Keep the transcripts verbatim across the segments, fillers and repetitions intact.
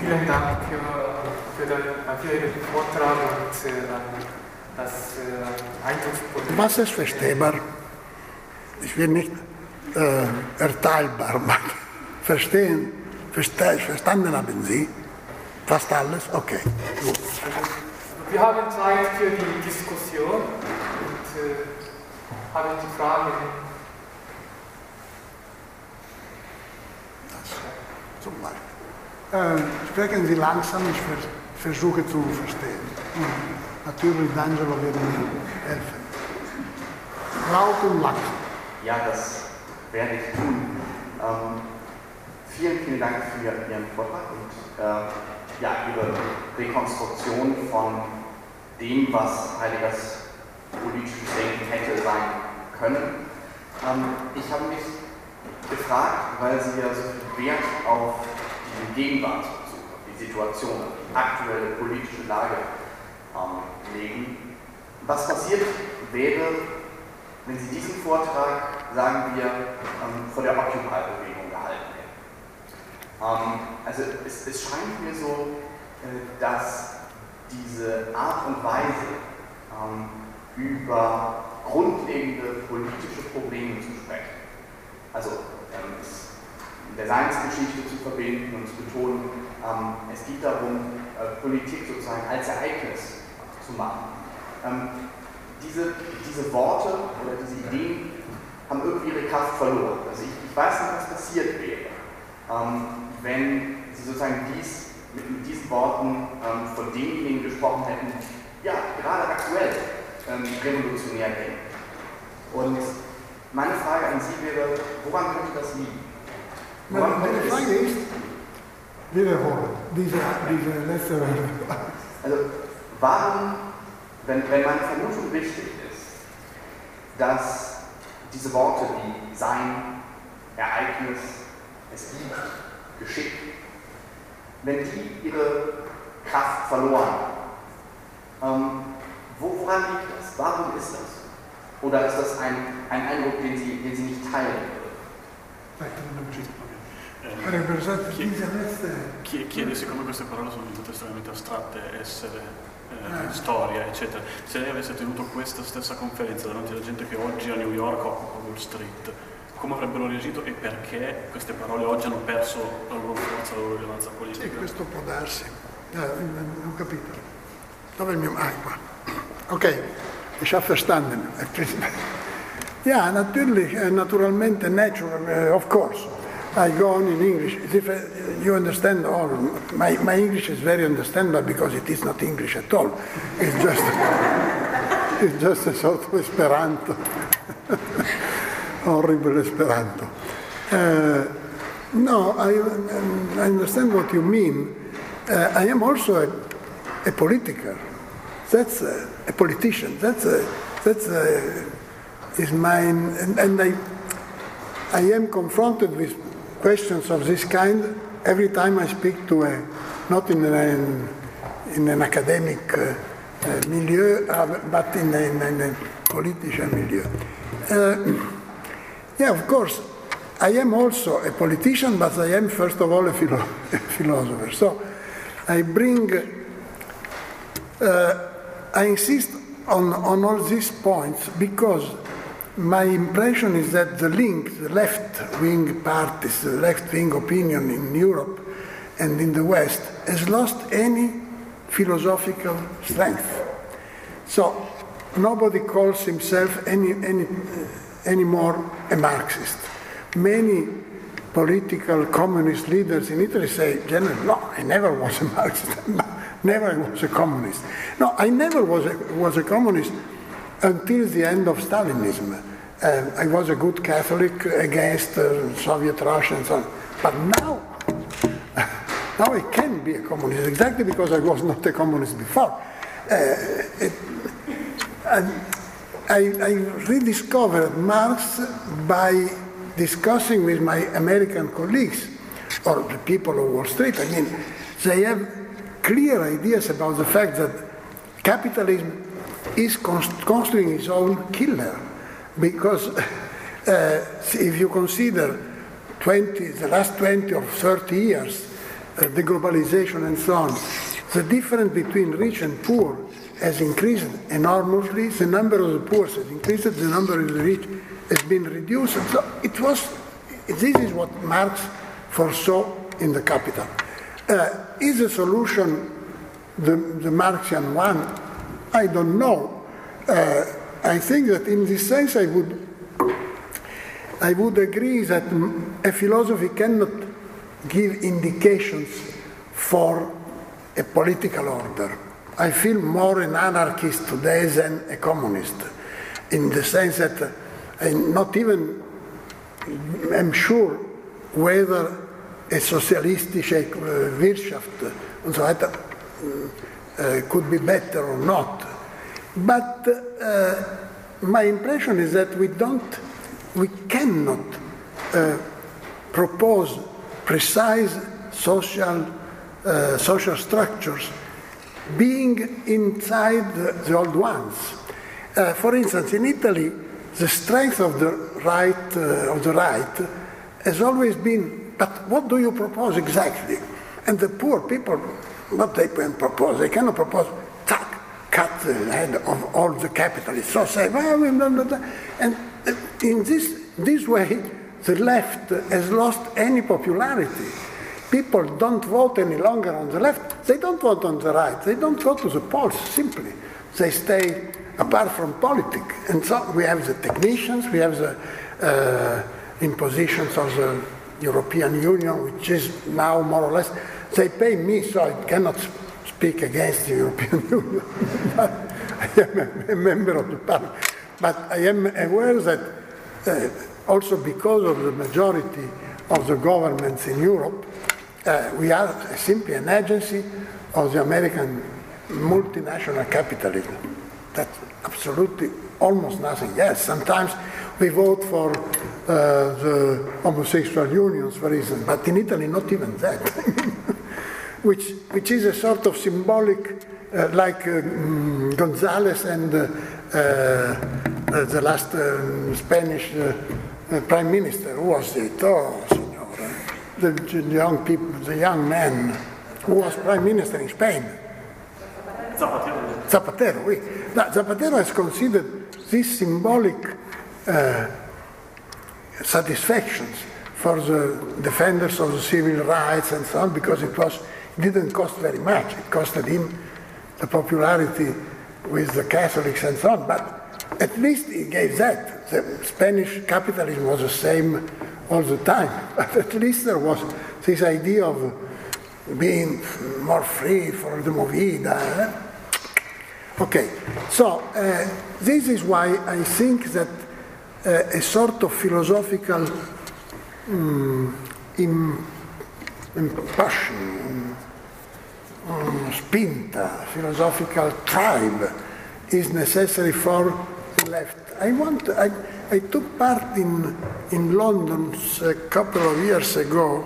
Vielen Dank für, für, den, für Ihren Vortrag und äh, das äh, Eindrucksvolle. Was ist verstehbar? Ich will nicht äh, erteilbar machen. Verstehen, verste verstanden haben Sie? Fast alles? Okay, gut. Also, wir haben Zeit für die Diskussion und äh, haben die Fragen. Zum Beispiel. Äh, sprechen Sie langsam, ich vers versuche zu verstehen. Und natürlich, D'Angelo wird mir helfen. Laut und langsam. Ja, das werde ich tun. Ähm, vielen, vielen Dank für Ihren Vortrag und äh, ja, Ihre Rekonstruktion von dem, was Heideggers politisches Denken hätte sein können. Ähm, ich habe mich gefragt, weil Sie ja so viel Wert auf die Gegenwart, auf die Situation, auf die aktuelle politische Lage ähm, legen. Was passiert wäre, wenn Sie diesen Vortrag, sagen wir, ähm, von der Occupy-Bewegung gehalten hätten? Ähm, also es, es scheint mir so, äh, dass diese Art und Weise, ähm, über grundlegende politische Probleme zu sprechen, also ähm, es in der Seinsgeschichte zu verbinden und zu betonen, ähm, es geht darum, äh, Politik sozusagen als Ereignis zu machen. Ähm, diese, diese Worte oder diese Ideen haben irgendwie ihre Kraft verloren. Also ich, ich weiß nicht, was passiert wäre, ähm, wenn Sie sozusagen dies mit, mit diesen Worten ähm, von denjenigen gesprochen hätten, ja, gerade aktuell ähm, revolutionär denken. Und meine Frage an Sie wäre, woran könnte das liegen? Meine, meine Frage ist, wiederholen, diese, diese letzte Rede. Also, warum, wenn, wenn meine Vermutung richtig ist, dass diese Worte wie Sein, Ereignis, es gibt, Geschick, wenn die ihre Kraft verloren haben, ähm, wo, woran liegt das? Warum ist das? Oder ist das ein, ein Eindruck, den Sie, den Sie nicht teilen würden? Chiede, siccome queste parole sono tutte estremamente astratte, essere, eh, storia, eccetera, se lei avesse tenuto questa stessa conferenza davanti alla gente che oggi a New York occupa Wall Street, come avrebbero reagito e perché queste parole oggi hanno perso la loro forza, la loro rilevanza politica? Sì, questo può darsi. Eh, ho capito. Dove è il mio... Ah, qua. Ok, ich habe verstanden. Ja, natürlich, naturalmente, natural, of course. I go on in English. If you understand all, my, my English is very understandable because it is not English at all. It's just, it's just a sort of Esperanto. Horrible Esperanto. Uh, no, I, I understand what you mean. Uh, I am also a, a politiker. That's a, a politician. That's a, that's a, is mine, and, and I, I am confronted with questions of this kind every time I speak to a, not in an, in an academic uh, uh, milieu, uh, but in a, in a political milieu. Uh, yeah, of course, I am also a politician, but I am first of all a, philo a philosopher. So I bring, uh, I insist on, on all these points because my impression is that the link, the left-wing parties, the left-wing opinion in Europe and in the West has lost any philosophical strength. So nobody calls himself any, any, uh, anymore a Marxist. Many political communist leaders in Italy say, generally, no, I never was a Marxist, no, never was a communist. No, I never was a, was a communist until the end of Stalinism. Uh, I was a good Catholic against uh, Soviet Russia and so on. But now, now I can be a communist, exactly because I was not a communist before. Uh, it, and I, I rediscovered Marx by discussing with my American colleagues, or the people of Wall Street. I mean, they have clear ideas about the fact that capitalism is constructing its own killer. Because uh, if you consider twenty, the last twenty or thirty years, uh, the globalization and so on, the difference between rich and poor has increased enormously. The number of the poor has increased, the number of the rich has been reduced. So it was, this is what Marx foresaw in the Capital. Uh, is the solution the, the Marxian one? I don't know. Uh, I think that in this sense I would, I would agree that a philosophy cannot give indications for a political order. I feel more an anarchist today than a communist, in the sense that I'm not even, I'm sure whether a socialistische Wirtschaft and so weiter uh, could be better or not. But uh, my impression is that we don't, we cannot uh, propose precise social, uh, social structures being inside the, the old ones. Uh, for instance, in Italy, the strength of the right uh, of the right has always been, but what do you propose exactly? And the poor people, what they can propose, they cannot propose, tack, cut the head of all the capitalists. So say, well, blah, blah, blah. And in this this way, the left has lost any popularity. People don't vote any longer on the left. They don't vote on the right. They don't go to the polls, simply. They stay apart from politics. And so we have the technicians, we have the uh, impositions of the European Union, which is now more or less, they pay me, so I cannot speak against the European Union. But I am a, a member of the parliament. But I am aware that uh, also because of the majority of the governments in Europe, Uh, we are simply an agency of the American multinational capitalism. That's absolutely almost nothing else. Sometimes we vote for uh, the homosexual unions, for instance, but in Italy not even that. which, which is a sort of symbolic, uh, like uh, Gonzales and uh, uh, the last uh, Spanish uh, uh, prime minister, who was it? Oh, The, the young people, the young man who was prime minister in Spain. Zapatero. Zapatero, oui. Now, Zapatero has considered these symbolic uh, satisfactions for the defenders of the civil rights and so on, because it was it didn't cost very much. It costed him the popularity with the Catholics and so on, but at least he gave that. The Spanish capitalism was the same all the time, but at least there was this idea of being more free for the movida. Eh? Okay, so uh, this is why I think that uh, a sort of philosophical um, in, impassion, um, spinta, philosophical tribe is necessary for the left. I want. I, I took part in, in London a couple of years ago,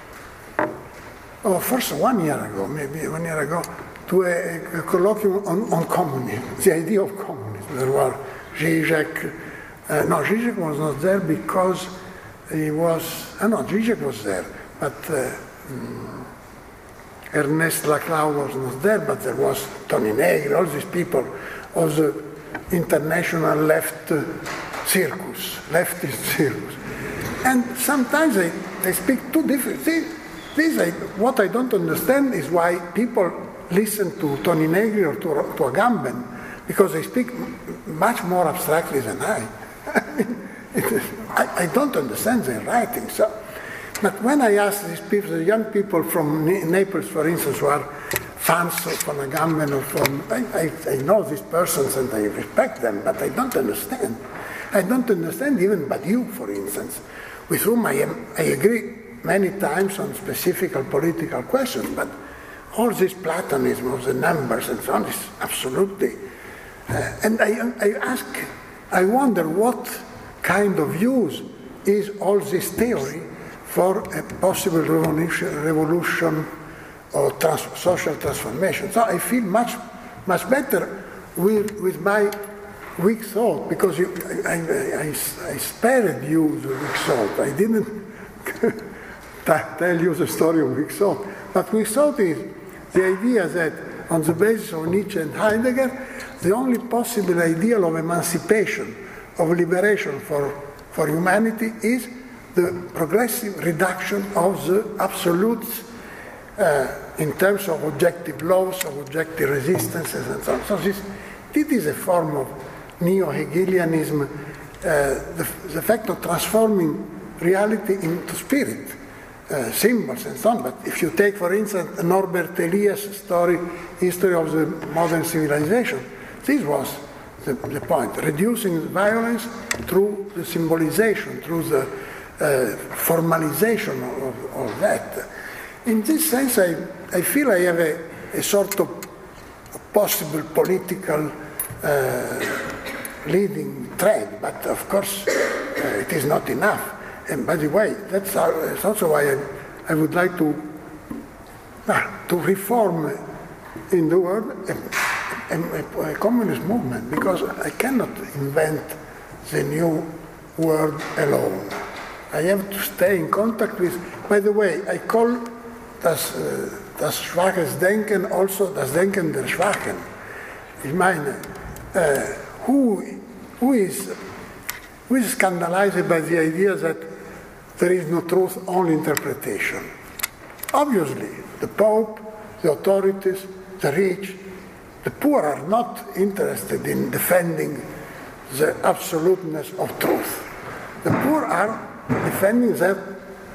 or first one year ago, maybe one year ago, to a, a colloquium on, on communism, the idea of communism. There were Zizek, uh, no, Zizek was not there because he was, uh, no, Zizek was there, but uh, um, Ernest Laclau was not there, but there was Tony Negri, all these people of the international left uh, circus, leftist circus. And sometimes they, they speak two different things. This I, what I don't understand is why people listen to Tony Negri or to, to Agamben, because they speak much more abstractly than I. I, mean, it is, I, I don't understand their writing. So, but when I ask these people, the young people from Naples, for instance, who are fans of von Agamben or from, I, I, I know these persons and I respect them, but I don't understand. I don't understand even Badiou, for instance, with whom I, am, I agree many times on specific political questions, but all this Platonism of the numbers and so on is absolutely. Uh, and I, I ask, I wonder what kind of use is all this theory for a possible revolution, revolution or trans, social transformation. So I feel much, much better with, with my weak thought, because you, I, I, I, I spared you the weak thought. I didn't tell you the story of weak thought. what we thought is the idea that on the basis of Nietzsche and Heidegger, the only possible ideal of emancipation, of liberation for, for humanity is the progressive reduction of the absolutes uh, in terms of objective laws, of objective resistances and so on. So this, this is a form of neo-Hegelianism, uh, the, the fact of transforming reality into spirit, uh, symbols and so on. But if you take, for instance, Norbert Elias' story, History of the Modern Civilization, this was the, the point, reducing violence through the symbolization, through the uh, formalization of, of that. In this sense, I, I feel I have a, a sort of a possible political uh, leading thread, but of course uh, it is not enough. And by the way, that's, our, that's also why I, I would like to, uh, to reform in the world a, a, a communist movement, because I cannot invent the new world alone. I have to stay in contact with, by the way, I call das, uh, das schwaches Denken also das Denken der Schwachen. Ich meine, uh, who, who, is, who is scandalized by the idea that there is no truth, only interpretation? Obviously, the Pope, the authorities, the rich, the poor are not interested in defending the absoluteness of truth. The poor are defending their,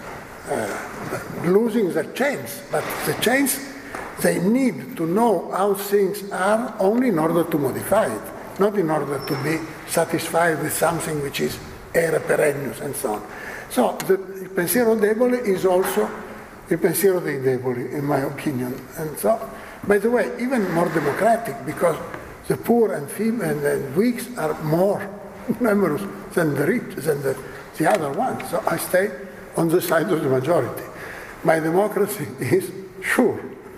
uh, losing their chains, but the chains, they need to know how things are only in order to modify it, not in order to be satisfied with something which is era perennius and so on. So the il pensiero debole is also il pensiero dei deboli, in my opinion. And so, by the way, even more democratic, because the poor and female and, and weak are more numerous than the rich, than the, the other ones. So I stay on the side of the majority. My democracy is sure.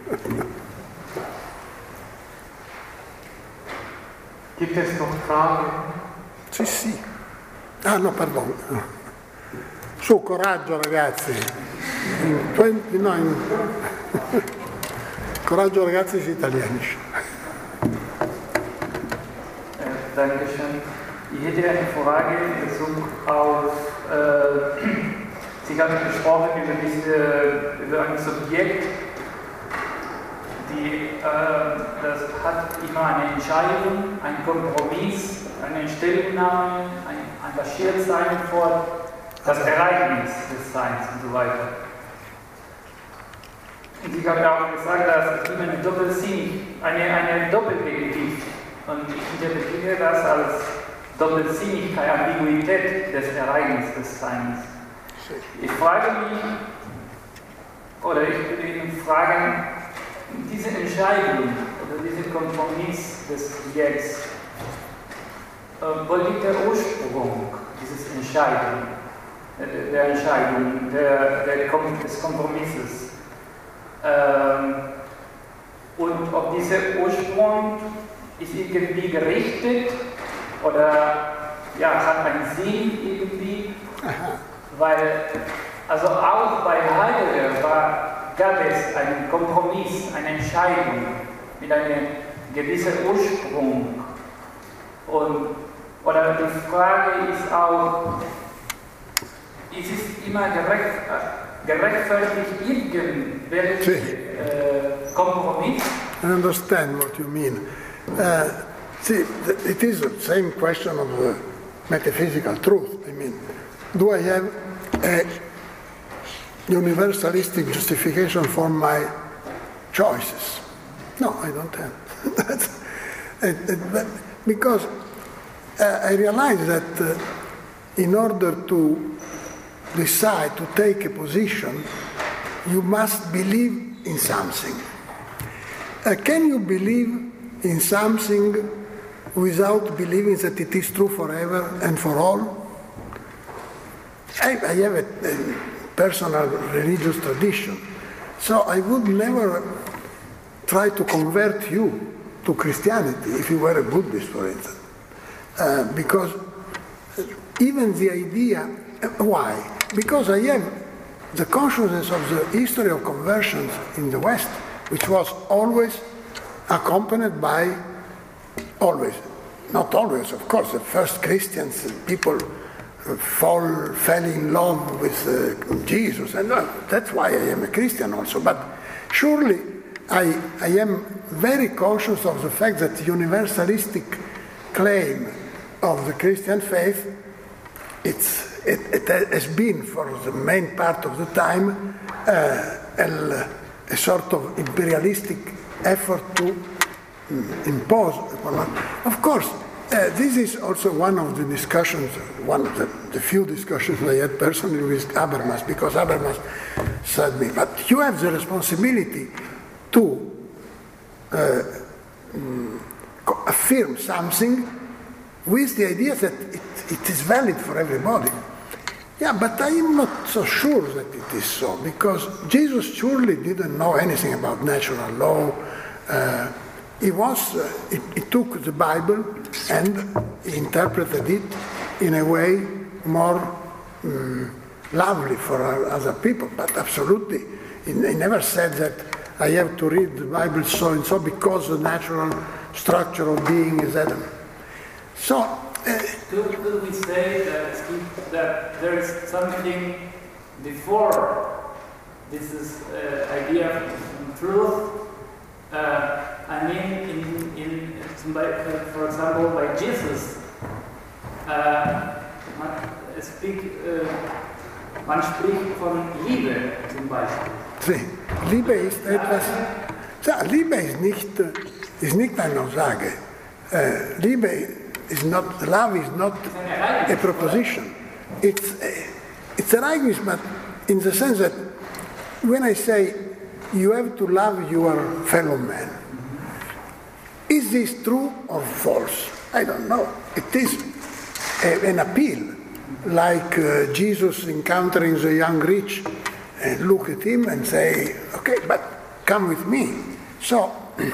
Gibt es noch Fragen? Sì, sì. Ah no, perdono. Su, coraggio ragazzi. In twenty, no, in... Coraggio ragazzi ist italienisch. Dankeschön. Ich hätte eine Frage in Bezug auf, äh, Sie haben gesprochen über, diese, über ein Subjekt, die, äh, das hat immer eine Entscheidung, ein Kompromiss, eine Stellungnahme, ein Engagiertsein vor das Ereignis des Seins und so weiter. Und ich habe auch gesagt, dass es immer eine Doppelsinnig, eine, eine Doppelweg gibt. Und ich interpretiere das als Doppelsinnigkeit, Ambiguität des Ereignisses des Seins. Ich frage mich, oder ich würde Ihnen fragen, diese Entscheidung oder dieser Kompromiss des Jetzt, äh, wo liegt der Ursprung dieses Entscheidung, äh, der Entscheidung, der, der Kom des Kompromisses? Ähm, und ob dieser Ursprung ist irgendwie gerichtet oder ja, hat einen Sinn irgendwie, weil also auch bei Heidegger war, gab es einen Kompromiss, eine Entscheidung mit einem gewissen Ursprung. Und, oder die Frage ist auch, ist es immer gerecht, gerechtfertigt irgendwelche äh, Kompromiss? I understand what you mean. Uh, see, it is the same question of uh, metaphysical truth. I mean, do I have a universalistic justification for my choices? No, I don't have. That's, it, it, because uh, I realize that uh, in order to decide to take a position, you must believe in something. Uh, can you believe in something without believing that it is true forever and for all? I, I have a, a personal religious tradition, so I would never try to convert you to Christianity if you were a Buddhist, for instance. Uh, because even the idea, why? Because I have the consciousness of the history of conversions in the West, which was always accompanied by, always, not always, of course, the first Christians, people fall, fell in love with uh, Jesus, and uh, that's why I am a Christian also. But surely I, I am very conscious of the fact that the universalistic claim of the Christian faith, it's, it, it has been for the main part of the time uh, a, a sort of imperialistic effort to um, impose upon us. Of course, uh, this is also one of the discussions, one of the, the few discussions I had personally with Habermas, because Habermas said me, but you have the responsibility to uh, um, affirm something with the idea that it, it is valid for everybody. Yeah, but I am not so sure that it is so, because Jesus surely didn't know anything about natural law. Uh, he was, uh, he, he took the Bible and he interpreted it in a way more um, lovely for other people, but absolutely, he, he never said that I have to read the Bible so and so because the natural structure of being is Adam. So, uh, could, could we say that, that there is something before this is uh, idea of truth? Uh, I mean, in, in, for example, by Jesus, uh, man, speak, uh, man spricht von Liebe zum Beispiel. See, Liebe ist etwas, ja, Liebe ist nicht, ist nicht eine Aussage. Uh, Liebe is not, love is not a proposition. It's a, it's an ereignis, but in the sense that when I say you have to love your fellow man, is this true or false? I don't know. It is a, an appeal, like uh, Jesus encountering the young rich and look at him and say, okay, but come with me. So,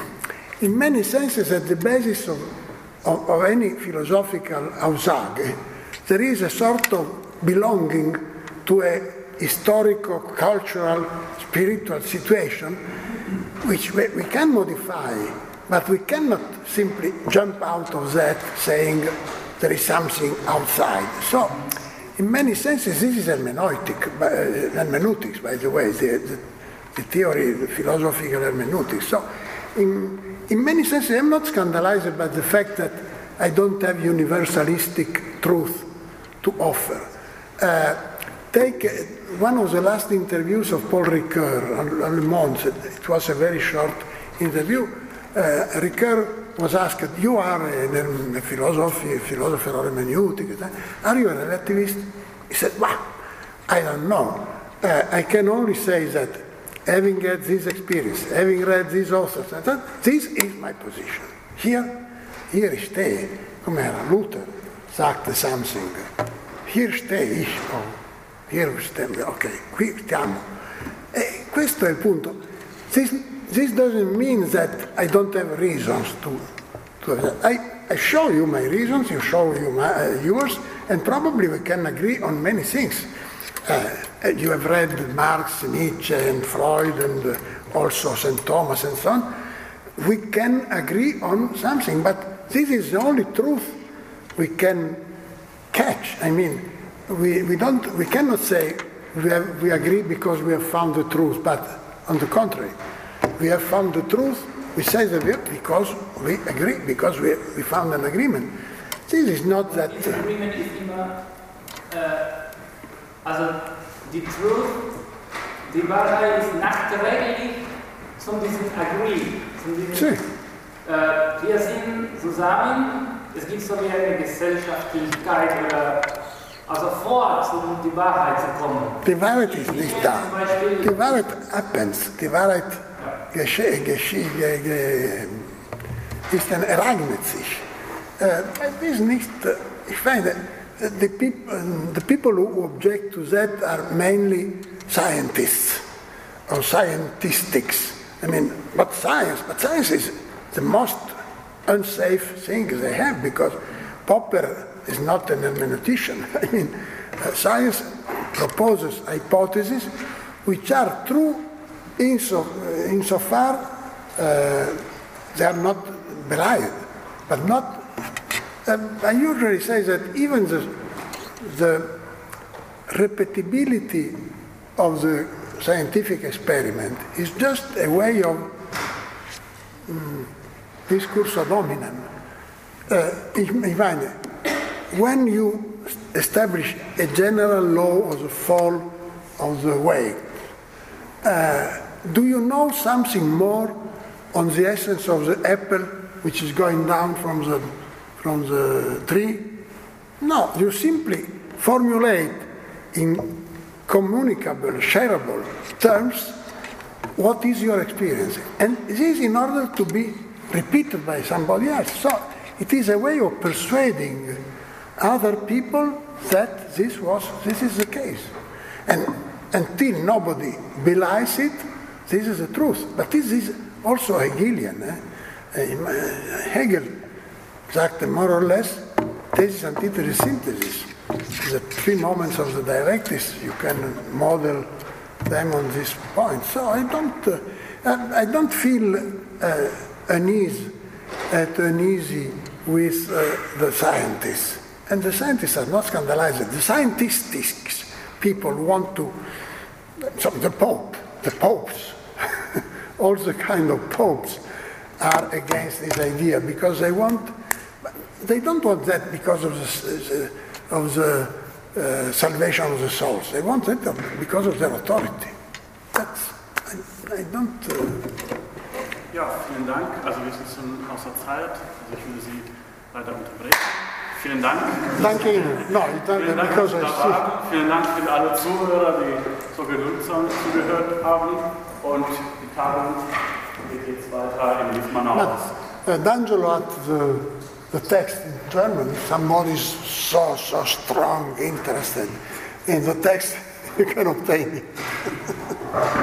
in many senses, at the basis of Of, of any philosophical Aussage, there is a sort of belonging to a historical, cultural, spiritual situation which we, we can modify, but we cannot simply jump out of that saying there is something outside. So, in many senses, this is hermeneutic, uh, hermeneutics, by the way, the, the, the theory, the philosophical hermeneutics. So, in, In many senses, I'm not scandalized by the fact that I don't have universalistic truth to offer. Uh, take uh, one of the last interviews of Paul Ricoeur on, on Le Monde. It was a very short interview. Uh, Ricoeur was asked, you are a, a philosopher, a philosopher of hermeneutic, are you a relativist? He said, well, I don't know. Uh, I can only say that having had this experience, having read these authors, this is my position. Here, hier stehe, come era Luther, sagte something. Hier stehe ich, oh, here stiamo, ok, qui stiamo. E questo è il punto. This, this doesn't mean that I don't have reasons to, to I, I show you my reasons, you show you my, uh, yours, and probably we can agree on many things. Uh, you have read Marx, Nietzsche, and Freud, and uh, also Saint Thomas, and so on. We can agree on something, but this is the only truth we can catch. I mean, we, we don't, we cannot say we, have, we agree because we have found the truth, but on the contrary, we have found the truth. We say that we, because we agree, because we, we found an agreement. This is not that. This agreement is immer. Uh, Also die Truth, die Wahrheit ist nachträglich zum diesem Agree. Zum diesem, sí. äh, wir sind zusammen, es gibt so wie eine Gesellschaftlichkeit oder also vor, um die Wahrheit zu kommen. Die Wahrheit ist nicht da. Die Wahrheit happens. Die Wahrheit geschieht, geschieht, ist ein Ereignis. Es ist nicht, ich meine, The people, the people who object to that are mainly scientists or scientistics. I mean, but science, but science is the most unsafe thing they have because Popper is not an hermeneutician. I mean, uh, science proposes hypotheses which are true inso, insofar uh, they are not belied, but not. Um, I usually say that even the, the repeatability of the scientific experiment is just a way of um, discurso dominum. Uh, ich, ich meine, when you establish a general law of the fall of the weight, uh, do you know something more on the essence of the apple which is going down from the, from the tree? No, you simply formulate in communicable, shareable terms what is your experience. And this is in order to be repeated by somebody else. So it is a way of persuading other people that this was, this is the case. And until nobody belies it, this is the truth. But this is also Hegelian. Eh? Uh, Hegel sagte more or less, thesis, antithesis, synthesis. The three moments of the directives, you can model them on this point. So I don't, uh, I don't feel uh, uneasy, at uneasy with uh, the scientists. And the scientists are not scandalized. The scientistics people want to, so the Pope, the popes, all the kind of popes are against this idea because they want, they don't want that because of the, of the uh, salvation of the souls. They want it because of their authority. That's, I, I don't... Uh, Ja, vielen Dank. Also wir sind schon außer Zeit. Also ich würde Sie leider unterbrechen. Vielen Dank. Danke Ihnen. No, vielen Dank, dass Sie da waren. Vielen Dank für alle Zuhörer, die so genügsam zugehört haben. Und die Tagung geht jetzt weiter in Liefmanau. Uh, D'Angelo had the, the text in German. Somebody is so, so strong, interested in the text, you can obtain it.